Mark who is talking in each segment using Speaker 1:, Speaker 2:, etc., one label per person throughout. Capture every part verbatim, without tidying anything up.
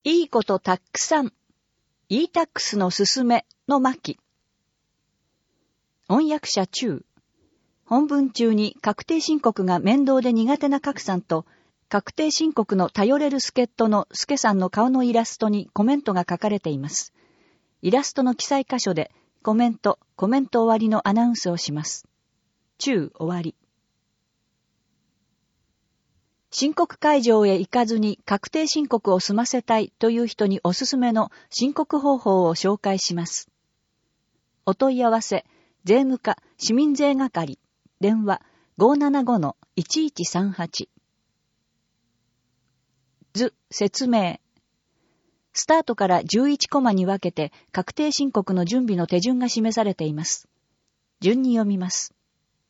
Speaker 1: いいことたくさん。イータックスのすすめの巻。翻訳者中。本文中に確定申告が面倒で苦手な賀来さんと、確定申告の頼れる助っ人の助さんの顔のイラストにコメントが書かれています。イラストの記載箇所でコメント、コメント終わりのアナウンスをします。中終わり。申告会場へ行かずに確定申告を済ませたいという人におすすめの申告方法を紹介します。お問い合わせ、税務課市民税係、電話 ごーななごのいちいちさんはち。図、説明。スタートからじゅういちコマに分けて確定申告の準備の手順が示されています。順に読みます。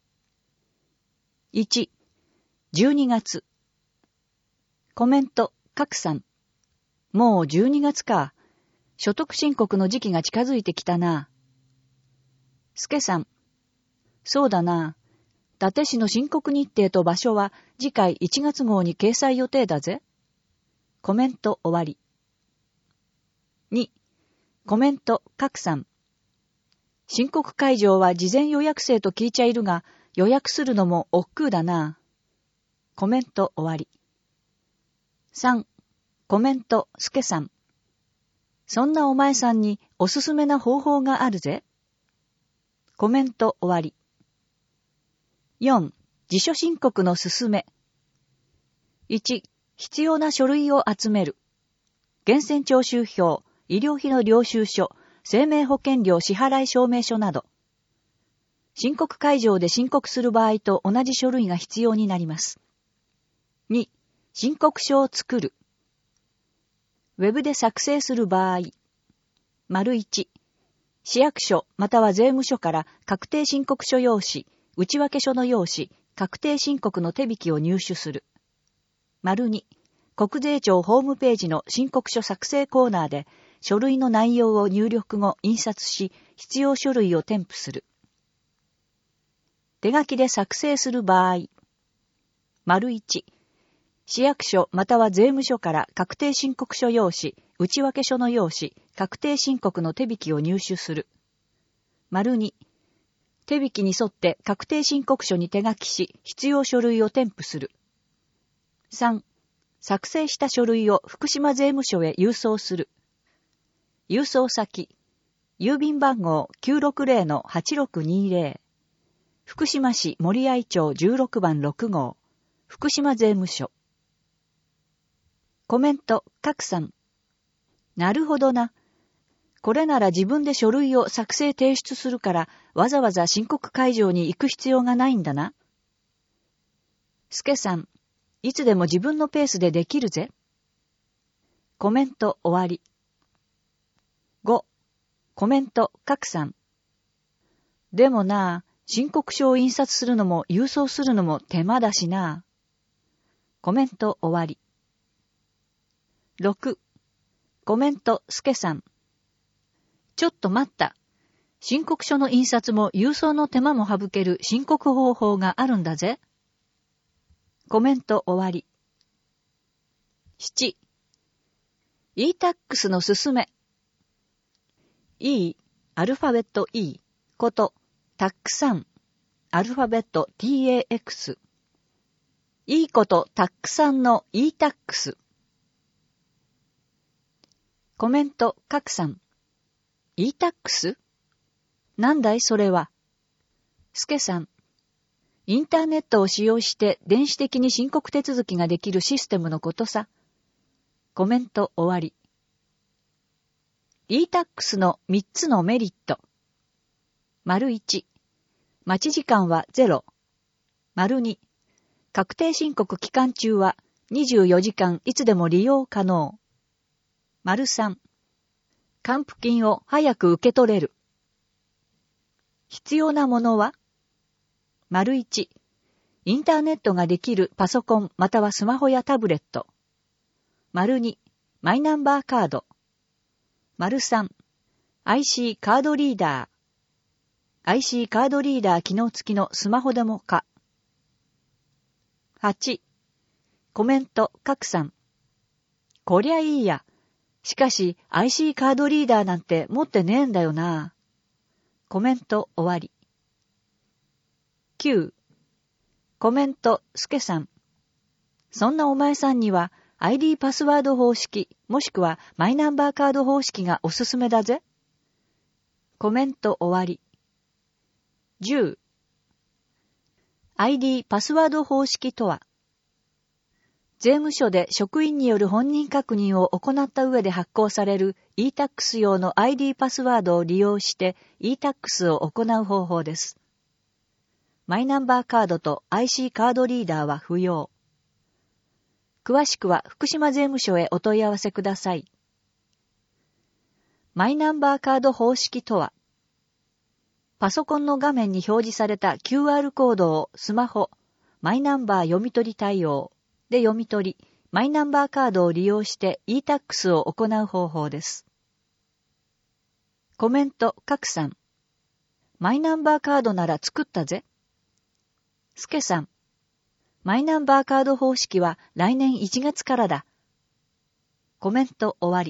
Speaker 1: いち、じゅうにがつ。コメント、賀来さん。もうじゅうにがつか。所得申告の時期が近づいてきたな。助さん。そうだな。伊達市の申告日程と場所は次回いちがつ号に掲載予定だぜ。コメント終わり。に、コメント、賀来さん。申告会場は事前予約制と聞いちゃいるが、予約するのも億劫だな。コメント終わり。さん、コメント、助さん。そんなお前さんにおすすめな方法があるぜ。コメント終わり。よん、自主申告のすすめ。いち、必要な書類を集める。源泉徴収票、医療費の領収書、生命保険料支払い証明書など。申告会場で申告する場合と同じ書類が必要になります。に、申告書を作る。ウェブで作成する場合。丸いち、市役所または税務署から確定申告書用紙、内訳書の用紙、確定申告の手引きを入手する。丸に、国税庁ホームページの申告書作成コーナーで書類の内容を入力後印刷し、必要書類を添付する。手書きで作成する場合。丸いち、市役所または税務署から確定申告書用紙、内訳書の用紙、確定申告の手引きを入手する。丸に、手引きに沿って確定申告書に手書きし、必要書類を添付する。さん、作成した書類を福島税務署へ郵送する。郵送先、郵便番号 きゅうろくぜろのはちろくにぜろ。福島市森合町じゅうろくばんろくごう、福島税務署。コメント、賀来さん。なるほどな。これなら自分で書類を作成提出するから、わざわざ申告会場に行く必要がないんだな。助さん。いつでも自分のペースでできるぜ。コメント終わり。ご、コメント、賀来さん。でもな、申告書を印刷するのも郵送するのも手間だしな。コメント終わり。ろく、コメント、助さん。ちょっと待った。申告書の印刷も郵送の手間も省ける申告方法があるんだぜ。コメント終わり。なな、イータックス のすすめ。E、アルファベット E こと、たくさん、アルファベット ティーエーエックス。いいことたくさんの イータックス。コメント、賀来さん。イータックス？ なんだいそれは。助さん。インターネットを使用して電子的に申告手続きができるシステムのことさ。コメント終わり。イータックス のみっつのメリット。丸いち、待ち時間はゼロ。丸に、確定申告期間中はにじゅうよじかんいつでも利用可能。丸さん、還付金を早く受け取れる。必要なものは？丸いち、インターネットができるパソコンまたはスマホやタブレット。丸に、マイナンバーカード。丸さん、アイシー カードリーダー。アイシー カードリーダー機能付きのスマホでもか。はち、コメント、賀来さん。こりゃいいや。 しかし アイシー カードリーダーなんて持ってねえんだよな。コメント終わり。きゅう. コメントすけさん。そんなお前さんには アイディー パスワード方式もしくはマイナンバーカード方式がおすすめだぜ。コメント終わり。じゅう. アイディー パスワード方式とは、税務署で職員による本人確認を行った上で発行される イータックス 用の アイディー パスワードを利用して イータックス を行う方法です。マイナンバーカードと アイシー カードリーダーは不要。詳しくは福島税務署へお問い合わせください。マイナンバーカード方式とは、パソコンの画面に表示された キューアール コードをスマホ、マイナンバー読み取り対応で読み取り、マイナンバーカードを利用して イータックス を行う方法です。コメント、かくさん。マイナンバーカードなら作ったぜ。すけさん。マイナンバーカード方式は来年いちがつからだ。コメント終わり。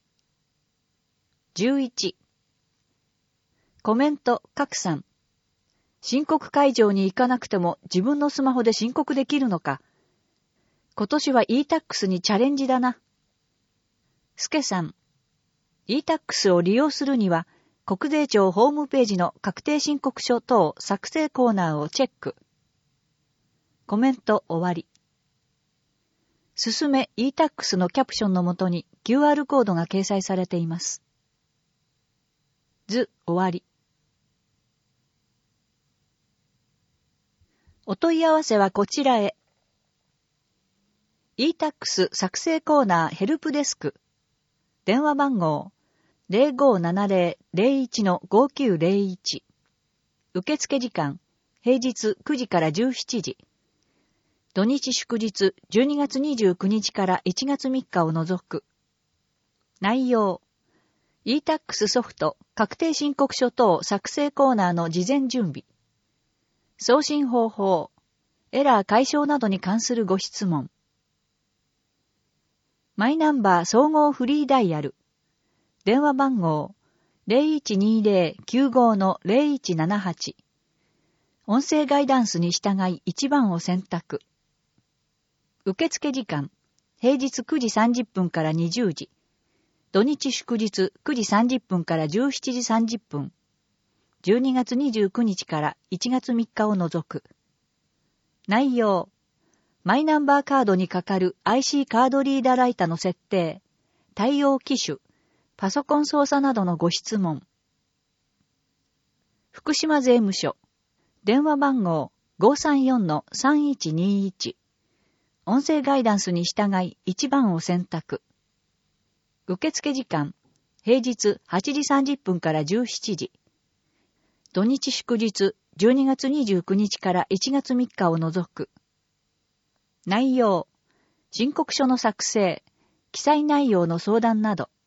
Speaker 1: じゅういち. コメント、かくさん。申告会場に行かなくても自分のスマホで申告できるのか。今年は イータックス にチャレンジだな。すけさん。イータックス を利用するには、国税庁ホームページの確定申告書等作成コーナーをチェック。コメント終わり。すすめ イータックス のキャプションのもとに キューアール コードが掲載されています。図終わり。お問い合わせはこちらへ。イータックス 作成コーナーヘルプデスク。電話番号 ゼロごーななゼロ ゼロいち のごきゅうゼロいち。受付時間平日くじからじゅうしちじ。土日祝日じゅうにがつにじゅうくにちからいちがつみっかを除く。内容 イータックス ソフト確定申告書等作成コーナーの事前準備。送信方法、エラー解消などに関するご質問。マイナンバー総合フリーダイヤル。電話番号 ゼロいちにゼロ きゅうご のゼロいちななはち。音声ガイダンスに従いいちばんを選択。受付時間、平日くじさんじゅっぷんからにじゅうじ。土日祝日くじさんじゅっぷんからじゅうしちじさんじゅっぷん。じゅうにがつにじゅうくにちからいちがつみっかを除く。内容、マイナンバーカードにかかる アイシー カードリーダーライタの設定、対応機種、パソコン操作などのご質問。福島税務署、電話番号 ごーさんよん のさんいちにいち。音声ガイダンスに従いいちばんを選択。受付時間、平日はちじさんじゅっぷんからじゅうしちじ。土日祝日じゅうにがつにじゅうくにちからいちがつみっかを除く。内容、申告書の作成、記載内容の相談など。